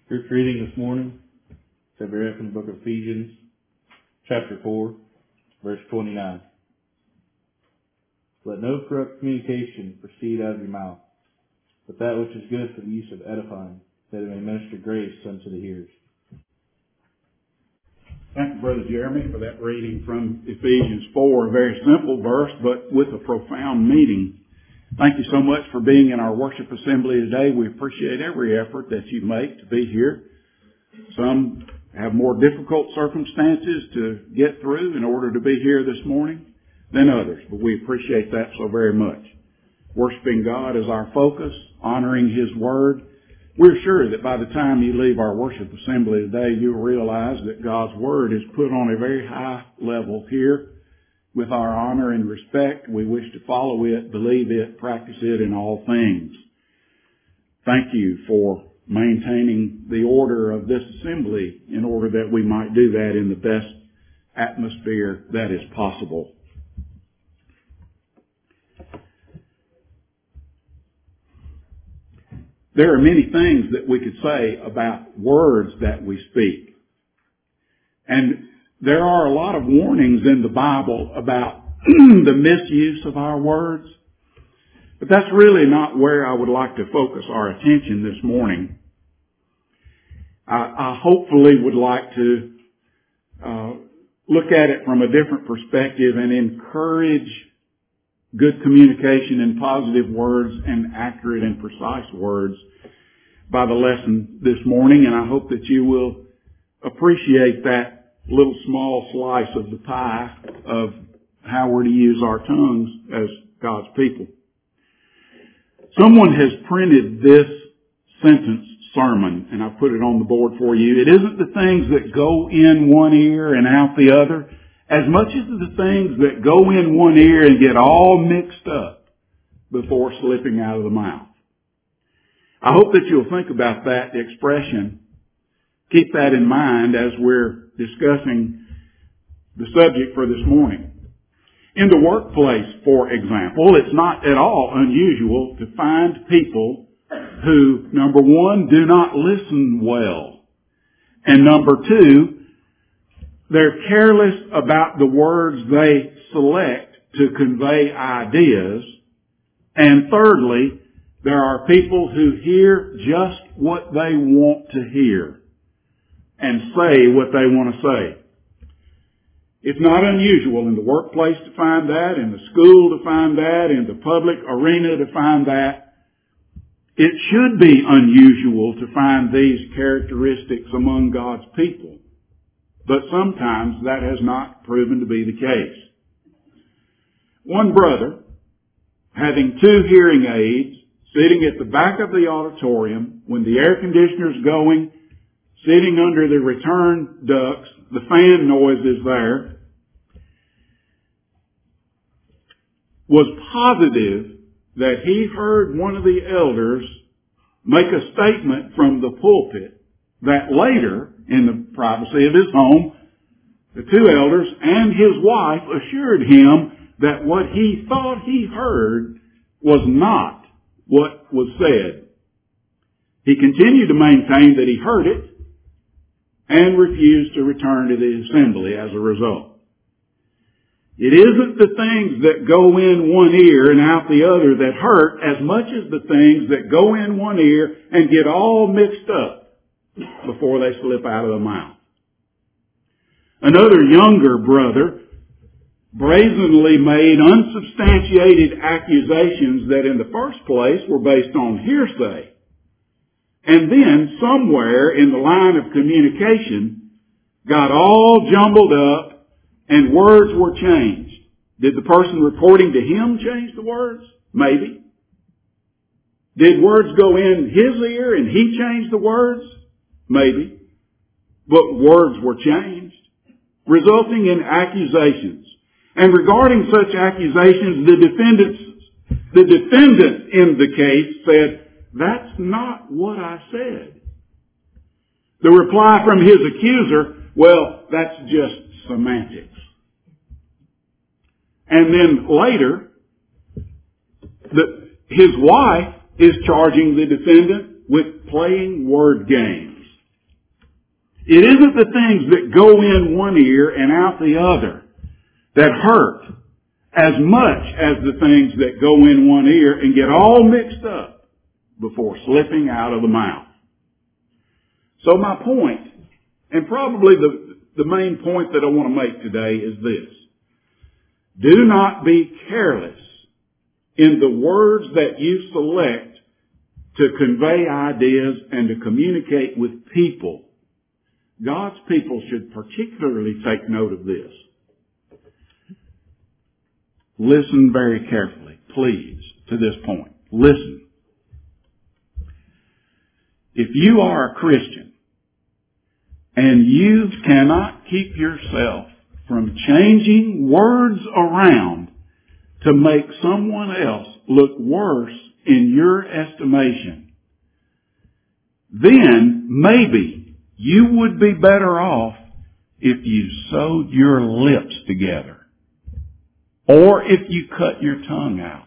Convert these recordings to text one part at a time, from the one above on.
Scripture reading this morning is read from the book of Ephesians, chapter 4, verse 29. Let no corrupt communication proceed out of your mouth, but that which is good for the use of edifying, that it may minister grace unto the hearers. Thank you, Brother Jeremy, for that reading from Ephesians 4. A very simple verse, but with a profound meaning. Thank you so much for being in our worship assembly today. We appreciate every effort that you make to be here. Some have more difficult circumstances to get through in order to be here this morning than others, but we appreciate that so very much. Worshiping God is our focus, honoring His Word. We're sure that by the time you leave our worship assembly today, you'll realize that God's Word is put on a very high level here. With our honor and respect, we wish to follow it, believe it, practice it in all things. Thank you for maintaining the order of this assembly in order that we might do that in the best atmosphere that is possible. There are many things that we could say about words that we speak. And there are a lot of warnings in the Bible about the misuse of our words. But that's really not where I would like to focus our attention this morning. I hopefully would like to look at it from a different perspective and encourage good communication in positive words and accurate and precise words by the lesson this morning. And I hope that you will appreciate that little small slice of the pie of how we're to use our tongues as God's people. Someone has printed this sentence sermon, and I put it on the board for you. It isn't the things that go in one ear and out the other, as much as the things that go in one ear and get all mixed up before slipping out of the mouth. I hope that you'll think about that expression. Keep that in mind as we're discussing the subject for this morning. In the workplace, for example, it's not at all unusual to find people who, number one, do not listen well. And number two, they're careless about the words they select to convey ideas. And thirdly, there are people who hear just what they want to hear and say what they want to say. It's not unusual in the workplace to find that, in the school to find that, in the public arena to find that. It should be unusual to find these characteristics among God's people, but sometimes that has not proven to be the case. One brother, having two hearing aids, sitting at the back of the auditorium when the air conditioner's going, sitting under the return ducts, the fan noise is there, was positive that he heard one of the elders make a statement from the pulpit that later, in the privacy of his home, the two elders and his wife assured him that what he thought he heard was not what was said. He continued to maintain that he heard it, and refused to return to the assembly as a result. It isn't the things that go in one ear and out the other that hurt as much as the things that go in one ear and get all mixed up before they slip out of the mouth. Another younger brother brazenly made unsubstantiated accusations that in the first place were based on hearsay. And then somewhere in the line of communication got all jumbled up and words were changed. Did the person reporting to him change the words? Maybe. Did words go in his ear and he changed the words? Maybe. But words were changed, resulting in accusations. And regarding such accusations, the defendant in the case said, "That's not what I said." The reply from his accuser, "Well, that's just semantics." And then later, his wife is charging the defendant with playing word games. It isn't the things that go in one ear and out the other that hurt as much as the things that go in one ear and get all mixed up before slipping out of the mouth. So my point, and probably the main point that I want to make today is this. Do not be careless in the words that you select to convey ideas and to communicate with people. God's people should particularly take note of this. Listen very carefully, please, to this point. Listen. If you are a Christian and you cannot keep yourself from changing words around to make someone else look worse in your estimation, then maybe you would be better off if you sewed your lips together or if you cut your tongue out.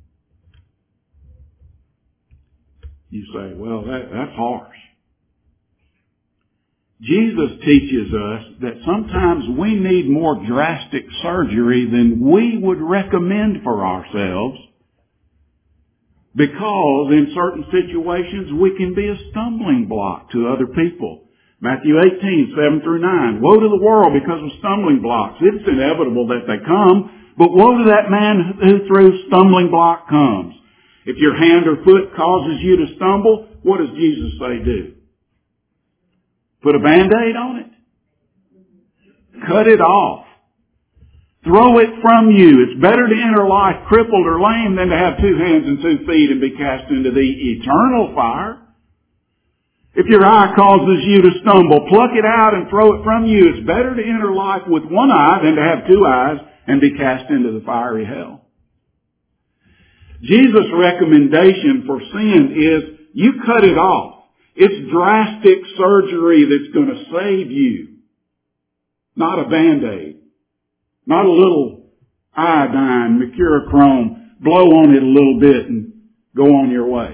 You say, well, that's harsh. Jesus teaches us that sometimes we need more drastic surgery than we would recommend for ourselves because in certain situations we can be a stumbling block to other people. Matthew 18:7-9. Woe to the world because of stumbling blocks. It's inevitable that they come, but woe to that man who through stumbling block comes. If your hand or foot causes you to stumble, what does Jesus say do? Put a Band-Aid on it. Cut it off. Throw it from you. It's better to enter life crippled or lame than to have 2 hands and 2 feet and be cast into the eternal fire. If your eye causes you to stumble, pluck it out and throw it from you. It's better to enter life with 1 eye than to have 2 eyes and be cast into the fiery hell. Jesus' recommendation for sin is you cut it off. It's drastic surgery that's going to save you. Not a Band-Aid. Not a little iodine, mercurochrome, blow on it a little bit and go on your way.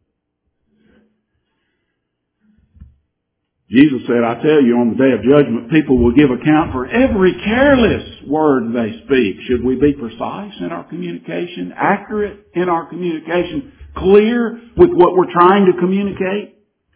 Jesus said, I tell you, on the day of judgment, people will give account for every careless word they speak. Should we be precise in our communication, accurate in our communication, clear with what we're trying to communicate?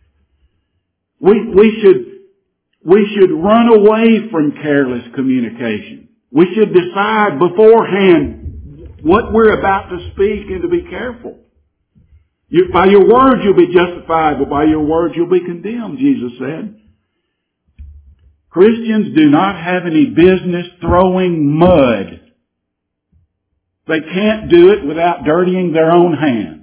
We should run away from careless communication. We should decide beforehand what we're about to speak and to be careful. By your words you'll be justified, but by your words you'll be condemned, Jesus said. Christians do not have any business throwing mud. They can't do it without dirtying their own hands.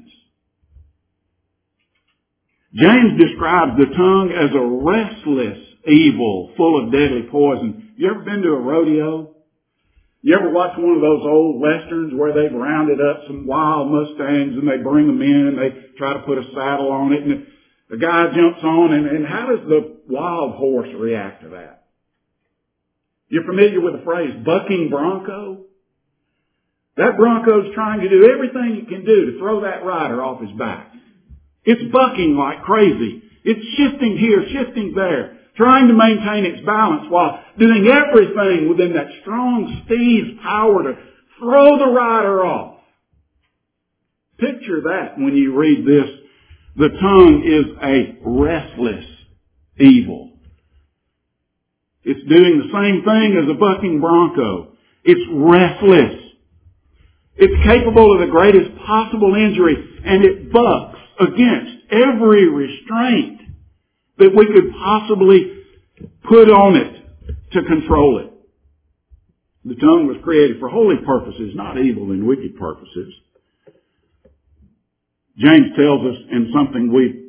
James describes the tongue as a restless evil full of deadly poison. You ever been to a rodeo? You ever watch one of those old westerns where they've rounded up some wild Mustangs and they bring them in and they try to put a saddle on it and the guy jumps on and how does the wild horse react to that? You're familiar with the phrase bucking bronco? That bronco's trying to do everything it can do to throw that rider off his back. It's bucking like crazy. It's shifting here, shifting there, trying to maintain its balance while doing everything within that strong steed's power to throw the rider off. Picture that when you read this. The tongue is a restless evil. It's doing the same thing as a bucking bronco. It's restless. It's capable of the greatest possible injury, and it bucks against every restraint that we could possibly put on it to control it. The tongue was created for holy purposes, not evil and wicked purposes. James tells us in something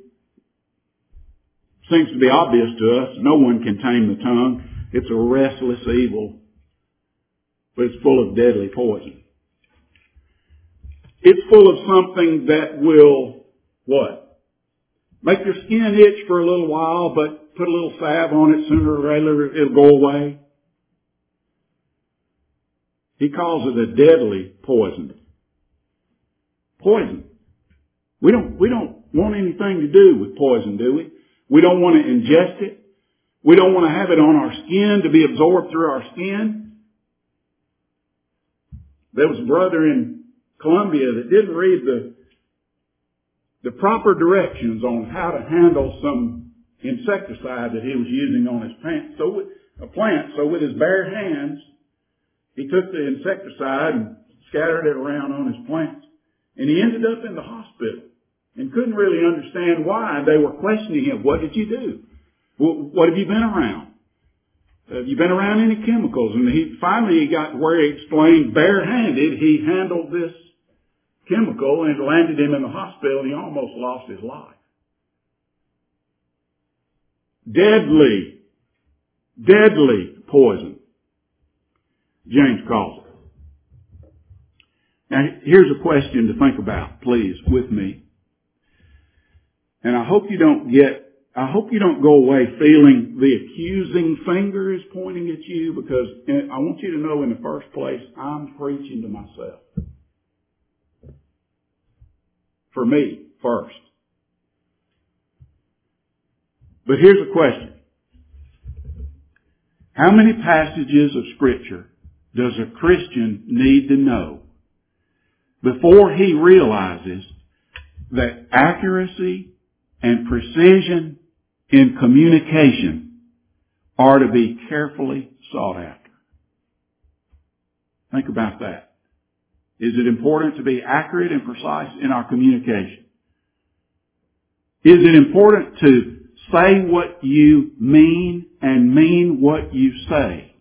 seems to be obvious to us, no one can tame the tongue. It's a restless evil, but it's full of deadly poison. It's full of something that will, what? Make your skin itch for a little while, but put a little salve on it, sooner or later it'll go away. He calls it a deadly poison. Poison. We don't want anything to do with poison, do we? We don't want to ingest it. We don't want to have it on our skin to be absorbed through our skin. There was a brother in Colombia that didn't read the proper directions on how to handle some insecticide that he was using on his plant. So with his bare hands, he took the insecticide and scattered it around on his plants. And he ended up in the hospital and couldn't really understand why. They were questioning him. What did you do? What have you been around? Have you been around any chemicals? And finally got where he explained barehanded he handled this chemical and it landed him in the hospital and he almost lost his life. Deadly poison, James calls it. Now, here's a question to think about, please, with me. And I hope you don't go away feeling the accusing finger is pointing at you, because I want you to know in the first place, I'm preaching to myself. For me, first. But here's a question. How many passages of Scripture does a Christian need to know before he realizes that accuracy and precision in communication are to be carefully sought after? Think about that. Is it important to be accurate and precise in our communication? Is it important to say what you mean and mean what you say?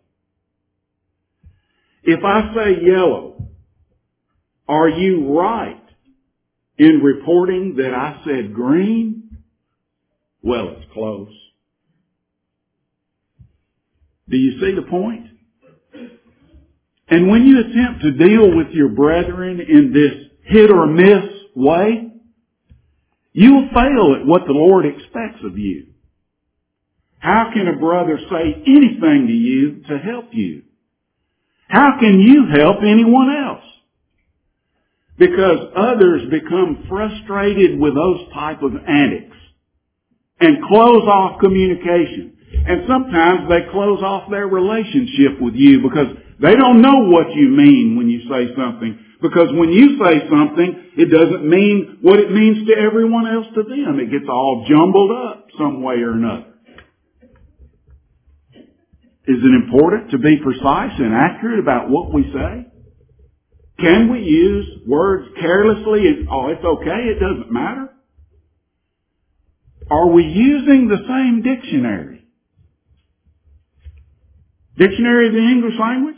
If I say yellow, are you right in reporting that I said green? Well, it's close. Do you see the point? And when you attempt to deal with your brethren in this hit or miss way, you will fail at what the Lord expects of you. How can a brother say anything to you to help you? How can you help anyone else? Because others become frustrated with those type of antics and close off communication. And sometimes they close off their relationship with you because they don't know what you mean when you say something. Because when you say something, it doesn't mean what it means to everyone else to them. It gets all jumbled up some way or another. Is it important to be precise and accurate about what we say? Can we use words carelessly and, it's okay, it doesn't matter? Are we using the same dictionary? Dictionary of the English language?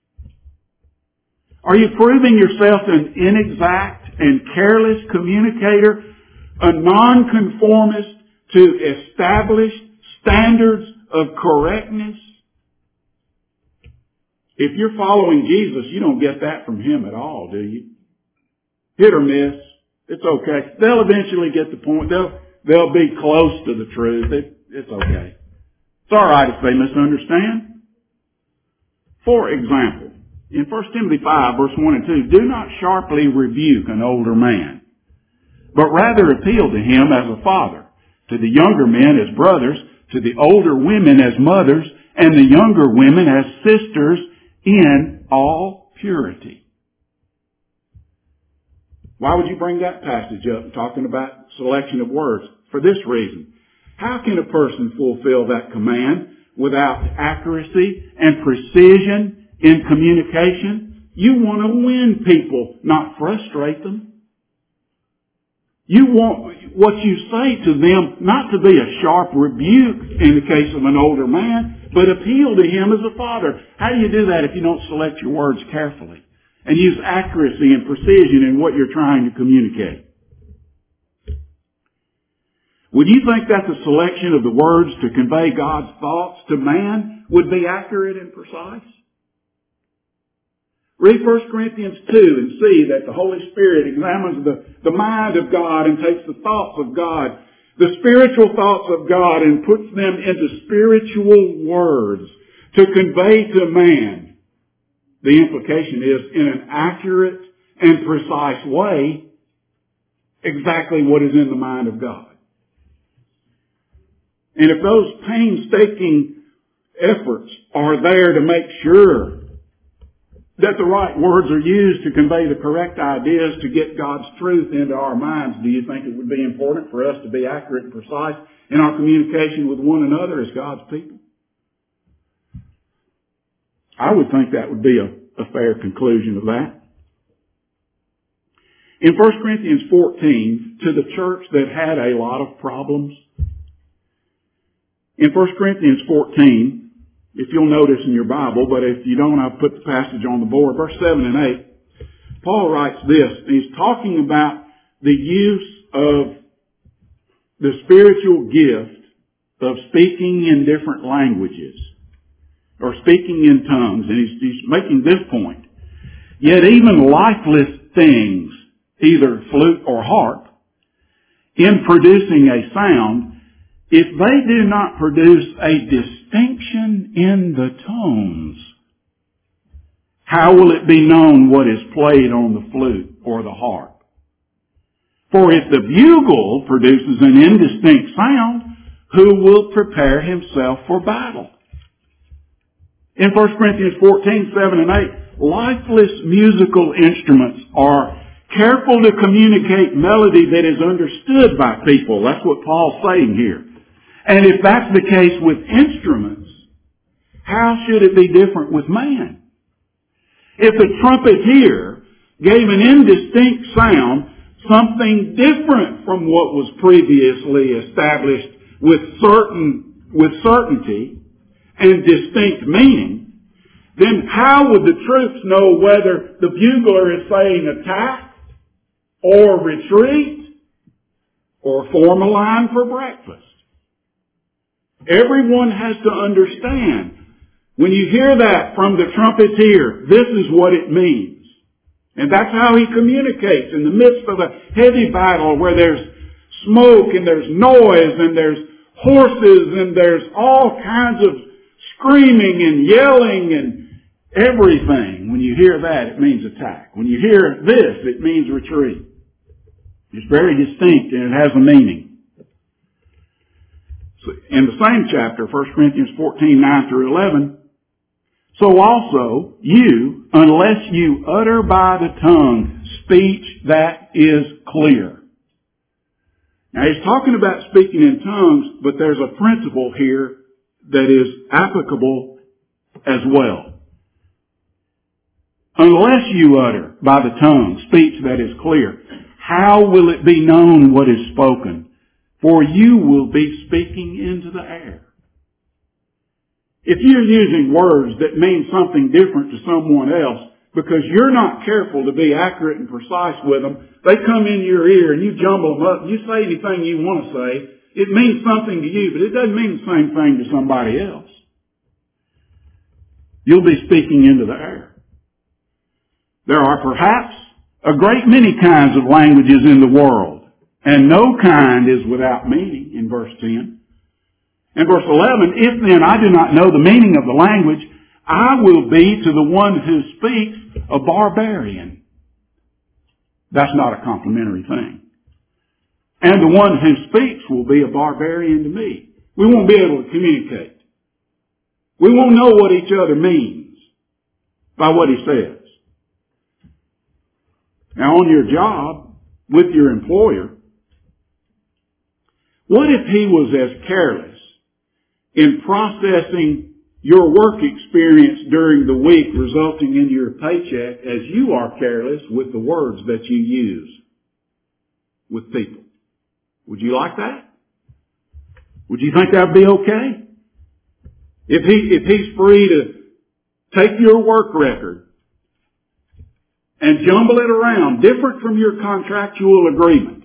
Are you proving yourself an inexact and careless communicator, a nonconformist to established standards of correctness? If you're following Jesus, you don't get that from Him at all, do you? Hit or miss. It's okay. They'll eventually get the point. They'll be close to the truth. It's okay. It's alright if they misunderstand. For example, in 1 Timothy 5, verse 1 and 2, do not sharply rebuke an older man, but rather appeal to him as a father, to the younger men as brothers, to the older women as mothers, and the younger women as sisters in all purity. Why would you bring that passage up, talking about selection of words? For this reason. How can a person fulfill that command without accuracy and precision in communication? You want to win people, not frustrate them. You want what you say to them not to be a sharp rebuke in the case of an older man, but appeal to him as a father. How do you do that if you don't select your words carefully and use accuracy and precision in what you're trying to communicate? Would you think that the selection of the words to convey God's thoughts to man would be accurate and precise? Read 1 Corinthians 2 and see that the Holy Spirit examines the mind of God and takes the thoughts of God, the spiritual thoughts of God, and puts them into spiritual words to convey to man. The implication is, in an accurate and precise way, exactly what is in the mind of God. And if those painstaking efforts are there to make sure that the right words are used to convey the correct ideas to get God's truth into our minds, do you think it would be important for us to be accurate and precise in our communication with one another as God's people? I would think that would be a fair conclusion of that. In 1 Corinthians 14, to the church that had a lot of problems, in 1 Corinthians 14, if you'll notice in your Bible, but if you don't, I've put the passage on the board, verse 7 and 8, Paul writes this. He's talking about the use of the spiritual gift of speaking in different languages, or speaking in tongues, and he's making this point. Yet even lifeless things, either flute or harp, in producing a sound, if they do not produce a distinction in the tones, how will it be known what is played on the flute or the harp? For if the bugle produces an indistinct sound, who will prepare himself for battle? In 1 Corinthians 14, 7 and 8, lifeless musical instruments are careful to communicate melody that is understood by people. That's what Paul's saying here. And if that's the case with instruments, how should it be different with man? If a trumpeter gave an indistinct sound, something different from what was previously established with certainty and distinct meaning, then how would the troops know whether the bugler is saying attack or retreat or form a line for breakfast? Everyone has to understand, when you hear that from the trumpeter, this is what it means. And that's how he communicates in the midst of a heavy battle where there's smoke and there's noise and there's horses and there's all kinds of screaming and yelling and everything. When you hear that, it means attack. When you hear this, it means retreat. It's very distinct and it has a meaning. In the same chapter, 1 Corinthians 14, 9 through 11, so also you, unless you utter by the tongue speech that is clear. Now he's talking about speaking in tongues, but there's a principle here that is applicable as well. Unless you utter by the tongue speech that is clear, how will it be known what is spoken? For you will be speaking into the air. If you're using words that mean something different to someone else because you're not careful to be accurate and precise with them, they come in your ear and you jumble them up and you say anything you want to say. It means something to you, but it doesn't mean the same thing to somebody else. You'll be speaking into the air. There are perhaps a great many kinds of languages in the world, and no kind is without meaning, in verse 10. In verse 11, if then I do not know the meaning of the language, I will be to the one who speaks a barbarian. That's not a complimentary thing. And the one who speaks will be a barbarian to me. We won't be able to communicate. We won't know what each other means by what he says. Now on your job, with your employer, what if he was as careless in processing your work experience during the week resulting in your paycheck as you are careless with the words that you use with people? Would you like that? Would you think that would be okay? If he's free to take your work record and jumble it around different from your contractual agreement,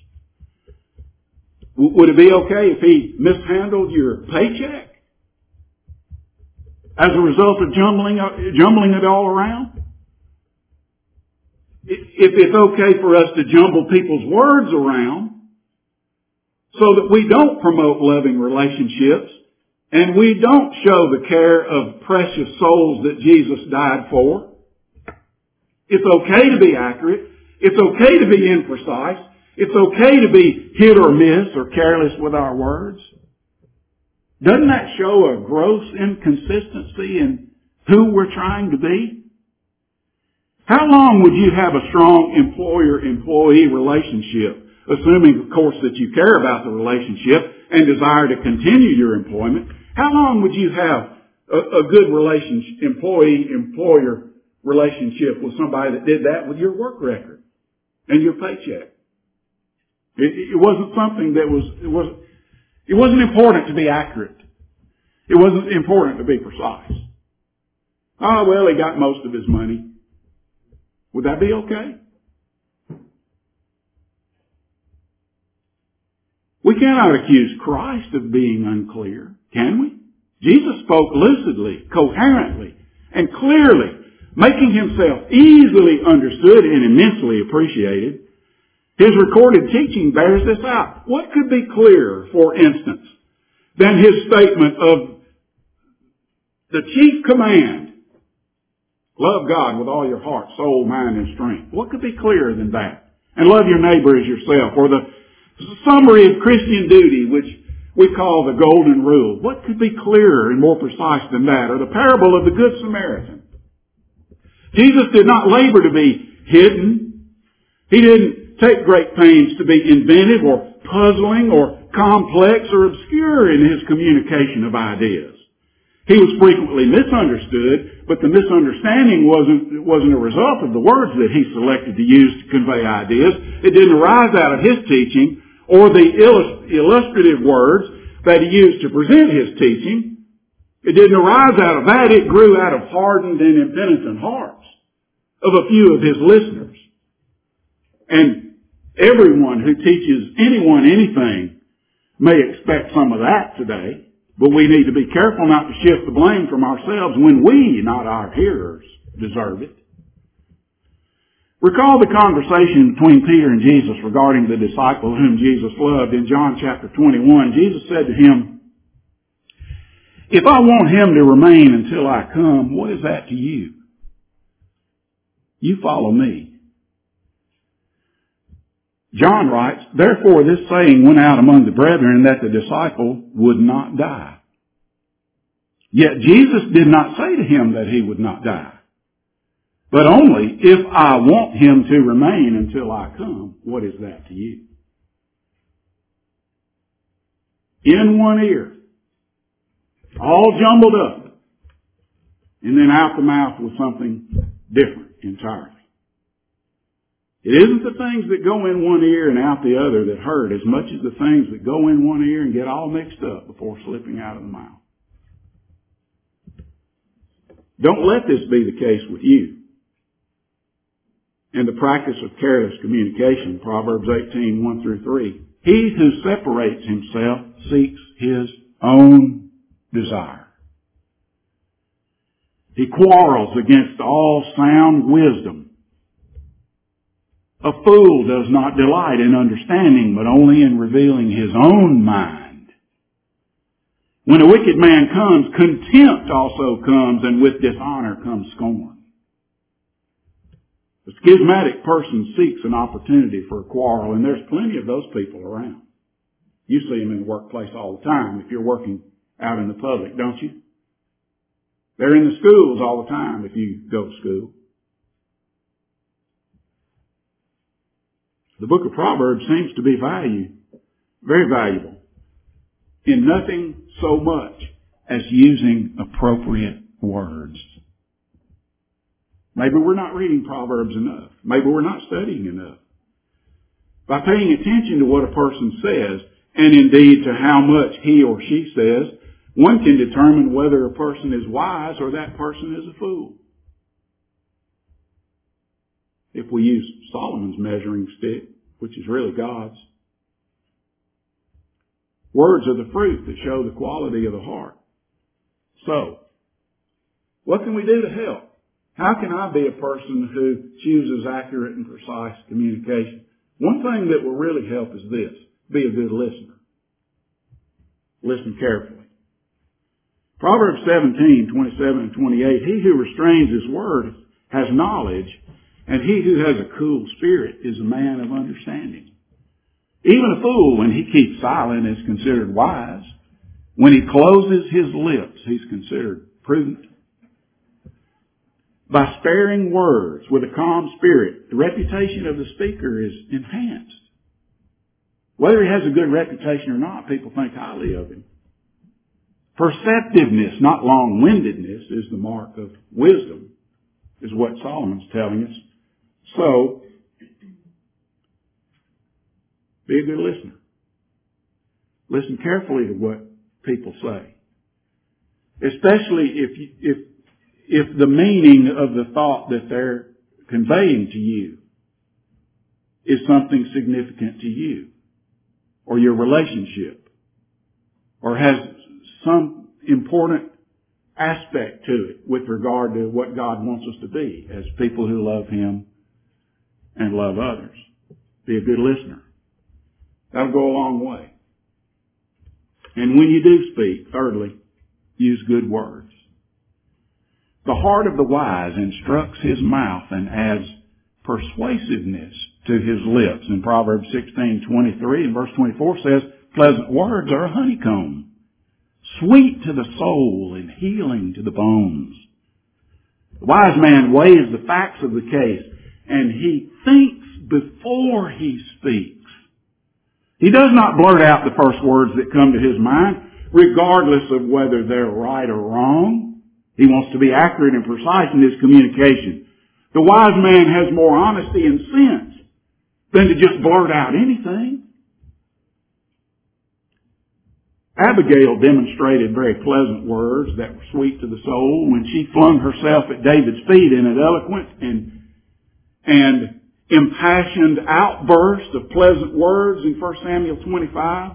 would it be okay if he mishandled your paycheck as a result of jumbling it all around? If it's okay for us to jumble people's words around so that we don't promote loving relationships and we don't show the care of precious souls that Jesus died for, it's okay to be accurate. It's okay to be imprecise. It's okay to be hit or miss or careless with our words. Doesn't that show a gross inconsistency in who we're trying to be? How long would you have a strong employer-employee relationship, assuming, of course, that you care about the relationship and desire to continue your employment? How long would you have a good employee-employer relationship with somebody that did that with your work record and your paycheck? It wasn't something that it wasn't important to be accurate. It wasn't important to be precise. Oh, well, he got most of his money. Would that be okay? We cannot accuse Christ of being unclear, can we? Jesus spoke lucidly, coherently, and clearly, making himself easily understood and immensely appreciated. His recorded teaching bears this out. What could be clearer, for instance, than his statement of the chief command? Love God with all your heart, soul, mind, and strength. What could be clearer than that? And love your neighbor as yourself. Or the summary of Christian duty, which we call the Golden Rule. What could be clearer and more precise than that? Or the parable of the Good Samaritan. Jesus did not labor to be hidden. He didn't take great pains to be inventive or puzzling or complex or obscure in his communication of ideas. He was frequently misunderstood, but the misunderstanding wasn't a result of the words that he selected to use to convey ideas. It didn't arise out of his teaching or the illustrative words that he used to present his teaching. It didn't arise out of that. It grew out of hardened and impenitent hearts of a few of his listeners. And everyone who teaches anyone anything may expect some of that today. But we need to be careful not to shift the blame from ourselves when we, not our hearers, deserve it. Recall the conversation between Peter and Jesus regarding the disciple whom Jesus loved in John chapter 21. Jesus said to him, "If I want him to remain until I come, what is that to you? You follow me." John writes, "Therefore this saying went out among the brethren that the disciple would not die." Yet Jesus did not say to him that he would not die, but only, "If I want him to remain until I come, what is that to you?" In one ear, all jumbled up, and then out the mouth with something different entirely. It isn't the things that go in one ear and out the other that hurt as much as the things that go in one ear and get all mixed up before slipping out of the mouth. Don't let this be the case with you. In the practice of careless communication, Proverbs 18, 1 through 3, he who separates himself seeks his own desire. He quarrels against all sound wisdom. A fool does not delight in understanding, but only in revealing his own mind. When a wicked man comes, contempt also comes, and with dishonor comes scorn. The schismatic person seeks an opportunity for a quarrel, and there's plenty of those people around. You see them in the workplace all the time if you're working out in the public, don't you? They're in the schools all the time if you go to school. The book of Proverbs seems to be very valuable, in nothing so much as using appropriate words. Maybe we're not reading Proverbs enough. Maybe we're not studying enough. By paying attention to what a person says, and indeed to how much he or she says, one can determine whether a person is wise or that person is a fool. If we use Solomon's measuring stick, which is really God's. Words are the fruit that show the quality of the heart. So, what can we do to help? How can I be a person who chooses accurate and precise communication? One thing that will really help is this: be a good listener. Listen carefully. Proverbs 17, 27 and 28, he who restrains his word has knowledge, and he who has a cool spirit is a man of understanding. Even a fool, when he keeps silent, is considered wise. When he closes his lips, he's considered prudent. By sparing words with a calm spirit, the reputation of the speaker is enhanced. Whether he has a good reputation or not, people think highly of him. Perceptiveness, not long-windedness, is the mark of wisdom, is what Solomon's telling us. So, be a good listener. Listen carefully to what people say. Especially if the meaning of the thought that they're conveying to you is something significant to you or your relationship or has some important aspect to it with regard to what God wants us to be as people who love Him and love others. Be a good listener. That'll go a long way. And when you do speak, thirdly, use good words. The heart of the wise instructs his mouth and adds persuasiveness to his lips. In Proverbs 16:23 and verse 24 says, pleasant words are a honeycomb, sweet to the soul and healing to the bones. The wise man weighs the facts of the case and he thinks before he speaks. He does not blurt out the first words that come to his mind, regardless of whether they're right or wrong. He wants to be accurate and precise in his communication. The wise man has more honesty and sense than to just blurt out anything. Abigail demonstrated very pleasant words that were sweet to the soul when she flung herself at David's feet in an eloquent and impassioned outburst of pleasant words in 1 Samuel 25,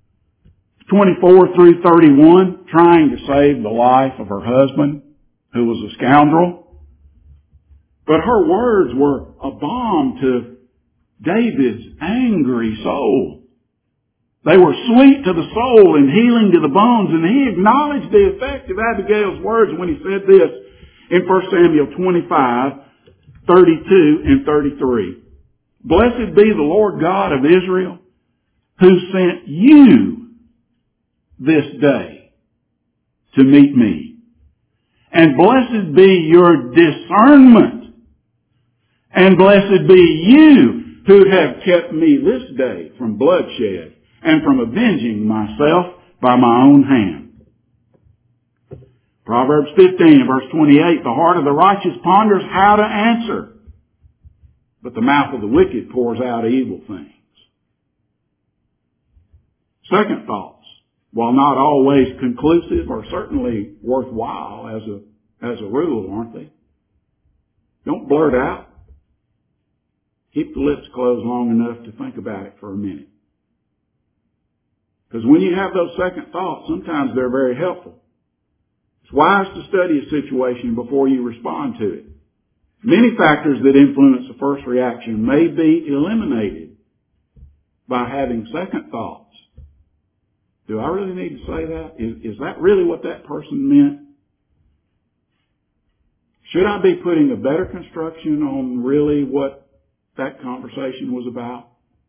24 through 31, trying to save the life of her husband, who was a scoundrel. But her words were a balm to David's angry soul. They were sweet to the soul and healing to the bones, and he acknowledged the effect of Abigail's words when he said this in 1 Samuel 25, 32 and 33. Blessed be the Lord God of Israel, who sent you this day to meet me. And blessed be your discernment. And blessed be you who have kept me this day from bloodshed and from avenging myself by my own hand. Proverbs 15, verse 28, the heart of the righteous ponders how to answer, but the mouth of the wicked pours out evil things. Second thoughts, while not always conclusive, are certainly worthwhile as a rule, aren't they? Don't blurt out. Keep the lips closed long enough to think about it for a minute. Because when you have those second thoughts, sometimes they're very helpful. It's wise to study a situation before you respond to it. Many factors that influence the first reaction may be eliminated by having second thoughts. Do I really need to say that? Is that really what that person meant? Should I be putting a better construction on really what that conversation was about?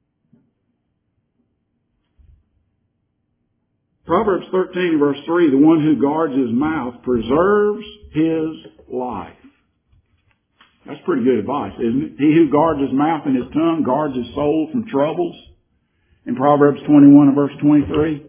Proverbs 13 verse 3, the one who guards his mouth preserves his life. That's pretty good advice, isn't it? He who guards his mouth and his tongue guards his soul from troubles. In Proverbs 21 and verse 23.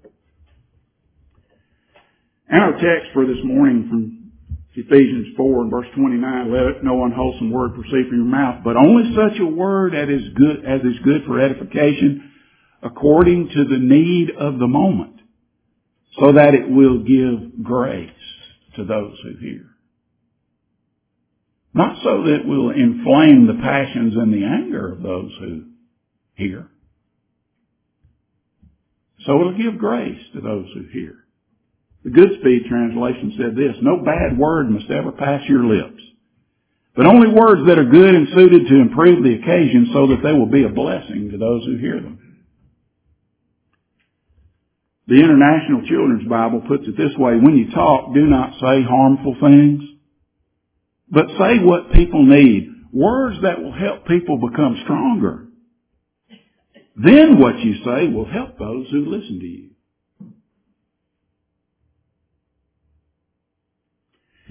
And our text for this morning from Ephesians 4 and verse 29, let no unwholesome word proceed from your mouth, but only such a word as is good for edification according to the need of the moment, so that it will give grace to those who hear. Not so that it will inflame the passions and the anger of those who hear. So it'll give grace to those who hear. The Goodspeed translation said this, no bad word must ever pass your lips, but only words that are good and suited to improve the occasion so that they will be a blessing to those who hear them. The International Children's Bible puts it this way, when you talk, do not say harmful things, but say what people need. Words that will help people become stronger. Then what you say will help those who listen to you.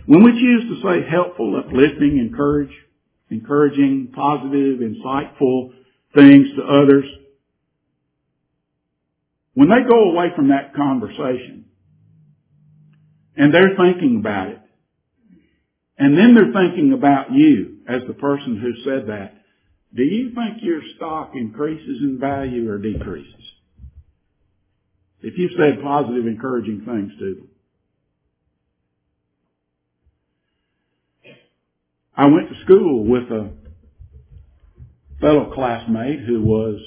When we choose to say helpful, uplifting, encouraging, positive, insightful things to others, when they go away from that conversation and they're thinking about it, and then they're thinking about you as the person who said that, do you think your stock increases in value or decreases? If you've said positive, encouraging things to them. I went to school with a fellow classmate who was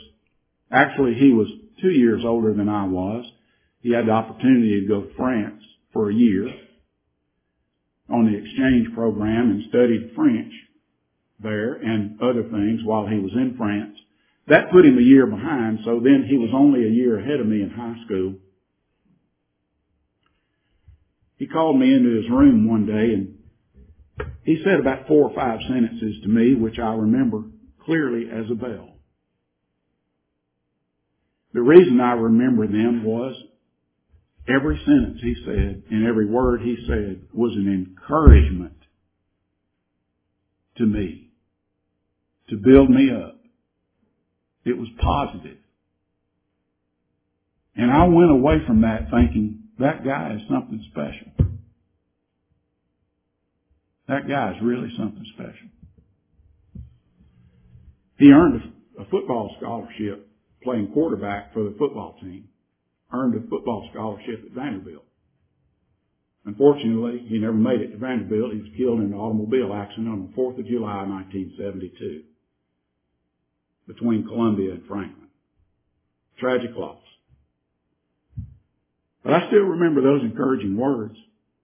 2 years older than I was. He had the opportunity to go to France for a year on the exchange program and studied French there and other things while he was in France. That put him a year behind, so then he was only a year ahead of me in high school. He called me into his room one day and he said about 4 or 5 sentences to me, which I remember clearly as a bell. The reason I remember them was every sentence he said and every word he said was an encouragement to me, to build me up. It was positive. And I went away from that thinking, that guy is something special. That guy is really something special. He earned a football scholarship playing quarterback for the football team. Earned a football scholarship at Vanderbilt. Unfortunately, he never made it to Vanderbilt. He was killed in an automobile accident on the 4th of July, 1972, between Columbia and Franklin. Tragic loss. But I still remember those encouraging words.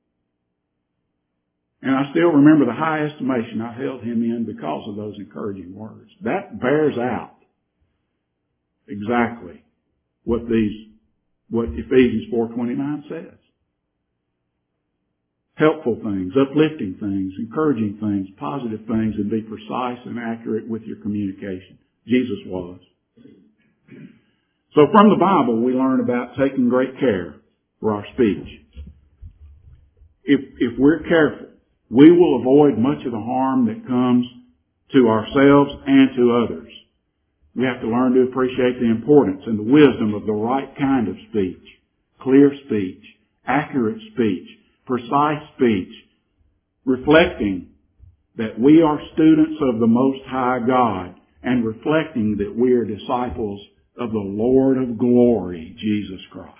And I still remember the high estimation I held him in because of those encouraging words. That bears out exactly what Ephesians 4:29 says. Helpful things, uplifting things, encouraging things, positive things, and be precise and accurate with your communication. Jesus was. So from the Bible, we learn about taking great care for our speech. If we're careful, we will avoid much of the harm that comes to ourselves and to others. We have to learn to appreciate the importance and the wisdom of the right kind of speech. Clear speech, accurate speech, precise speech, reflecting that we are students of the Most High God and reflecting that we are disciples of the Lord of glory, Jesus Christ.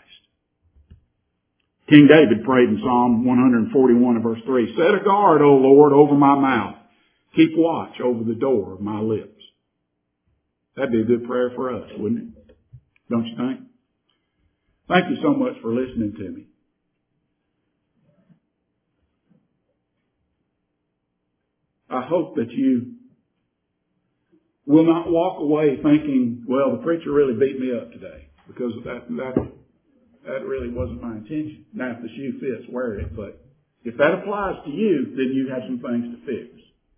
King David prayed in Psalm 141 and verse 3, set a guard, O Lord, over my mouth. Keep watch over the door of my lips. That'd be a good prayer for us, wouldn't it? Don't you think? Thank you so much for listening to me. I hope that you will not walk away thinking, well, the preacher really beat me up today, because that really wasn't my intention. Now, if the shoe fits, wear it. But if that applies to you, then you have some things to fix.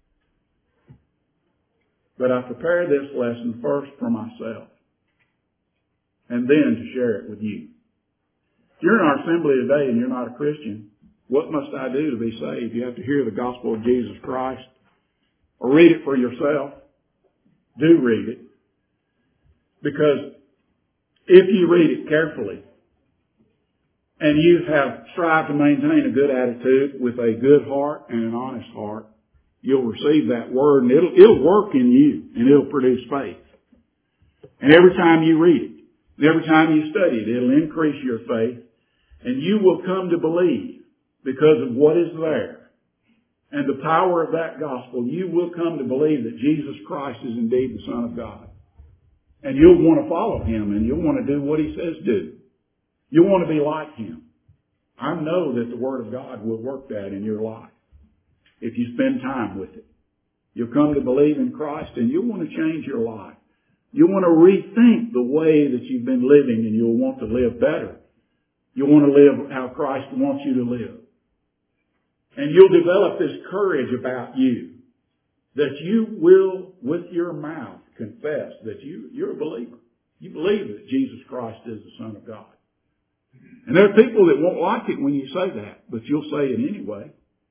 But I prepared this lesson first for myself and then to share it with you. If you're in our assembly today and you're not a Christian, what must I do to be saved? You have to hear the gospel of Jesus Christ or read it for yourself. Do read it. Because if you read it carefully and you have strived to maintain a good attitude with a good heart and an honest heart, you'll receive that word and it'll work in you and it'll produce faith. And every time you read it, and every time you study it, it'll increase your faith and you will come to believe because of what is there. And the power of that gospel, you will come to believe that Jesus Christ is indeed the Son of God. And you'll want to follow Him and you'll want to do what He says do. You'll want to be like Him. I know that the Word of God will work that in your life if you spend time with it. You'll come to believe in Christ and you'll want to change your life. You'll want to rethink the way that you've been living and you'll want to live better. You'll want to live how Christ wants you to live. And you'll develop this courage about you that you will, with your mouth, confess that you're a believer. You believe that Jesus Christ is the Son of God. And there are people that won't like it when you say that, but you'll say it anyway.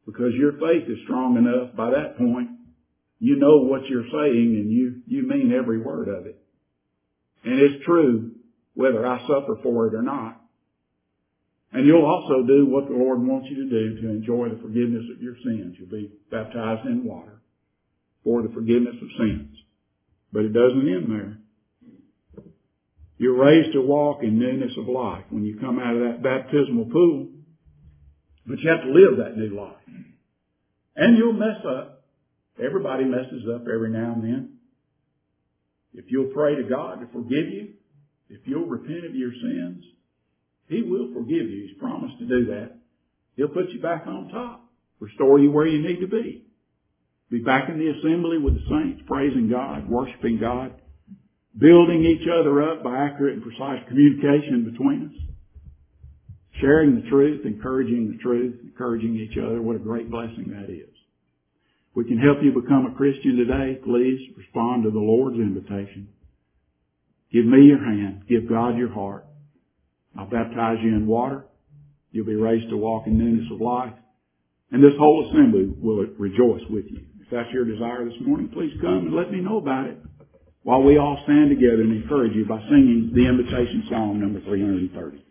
because your faith is strong enough by that point. You know what you're saying and you mean every word of it. And it's true whether I suffer for it or not. And you'll also do what the Lord wants you to do to enjoy the forgiveness of your sins. You'll be baptized in water for the forgiveness of sins. But it doesn't end there. You're raised to walk in newness of life when you come out of that baptismal pool. But you have to live that new life. And you'll mess up. Everybody messes up every now and then. If you'll pray to God to forgive you, if you'll repent of your sins, He will forgive you. He's promised to do that. He'll put you back on top, restore you where you need to be. Be back in the assembly with the saints, praising God, worshiping God, building each other up by accurate and precise communication between us, sharing the truth, encouraging each other. What a great blessing that is. We can help you become a Christian today. Please respond to the Lord's invitation. Give me your hand. Give God your heart. I'll baptize you in water. You'll be raised to walk in newness of life. And this whole assembly will rejoice with you. If that's your desire this morning, please come and let me know about it while we all stand together and encourage you by singing the invitation song number 330.